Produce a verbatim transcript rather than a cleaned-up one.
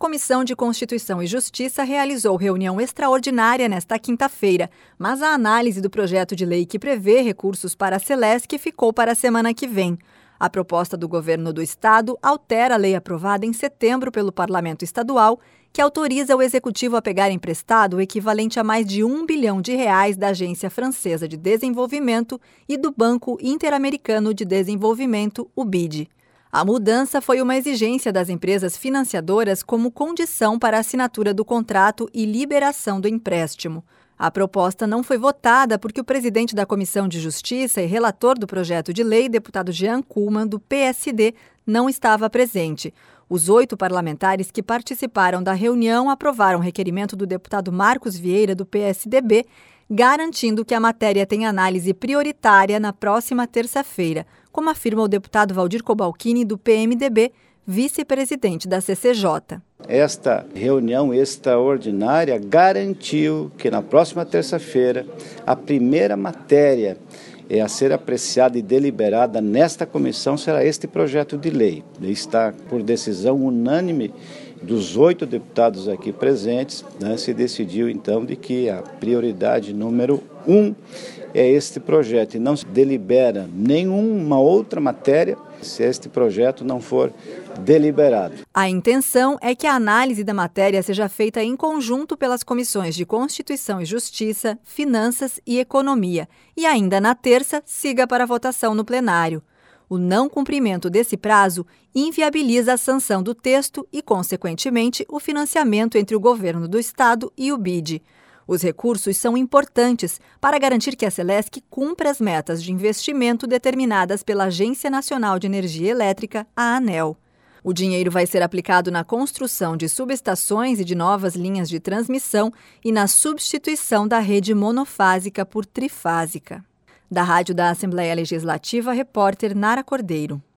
Comissão de Constituição e Justiça realizou reunião extraordinária nesta quinta-feira, mas a análise do projeto de lei que prevê recursos para a Celesc ficou para a semana que vem. A proposta do governo do estado altera a lei aprovada em setembro pelo Parlamento Estadual, que autoriza o Executivo a pegar emprestado o equivalente a mais de um bilhão de reais da Agência Francesa de Desenvolvimento e do Banco Interamericano de Desenvolvimento, o B I D. A mudança foi uma exigência das empresas financiadoras como condição para a assinatura do contrato e liberação do empréstimo. A proposta não foi votada porque o presidente da Comissão de Justiça e relator do projeto de lei, deputado Jean Kuhlmann, do P S D, não estava presente. Os oito parlamentares que participaram da reunião aprovaram o requerimento do deputado Marcos Vieira, do P S D B, garantindo que a matéria tenha análise prioritária na próxima terça-feira, como afirma o deputado Valdir Cobalcini, do P M D B, vice-presidente da C C J. Esta reunião extraordinária garantiu que na próxima terça-feira a primeira matéria a ser apreciada e deliberada nesta comissão será este projeto de lei. Ele está por decisão unânime dos oito deputados aqui presentes, né, se decidiu então de que a prioridade número um é este projeto e não se delibera nenhuma outra matéria se este projeto não for deliberado. A intenção é que a análise da matéria seja feita em conjunto pelas comissões de Constituição e Justiça, Finanças e Economia e ainda na terça siga para votação no plenário. O não cumprimento desse prazo inviabiliza a sanção do texto e, consequentemente, o financiamento entre o governo do estado e o B I D. Os recursos são importantes para garantir que a Celesc cumpra as metas de investimento determinadas pela Agência Nacional de Energia Elétrica, a ANEEL. O dinheiro vai ser aplicado na construção de subestações e de novas linhas de transmissão e na substituição da rede monofásica por trifásica. Da Rádio da Assembleia Legislativa, repórter Nara Cordeiro.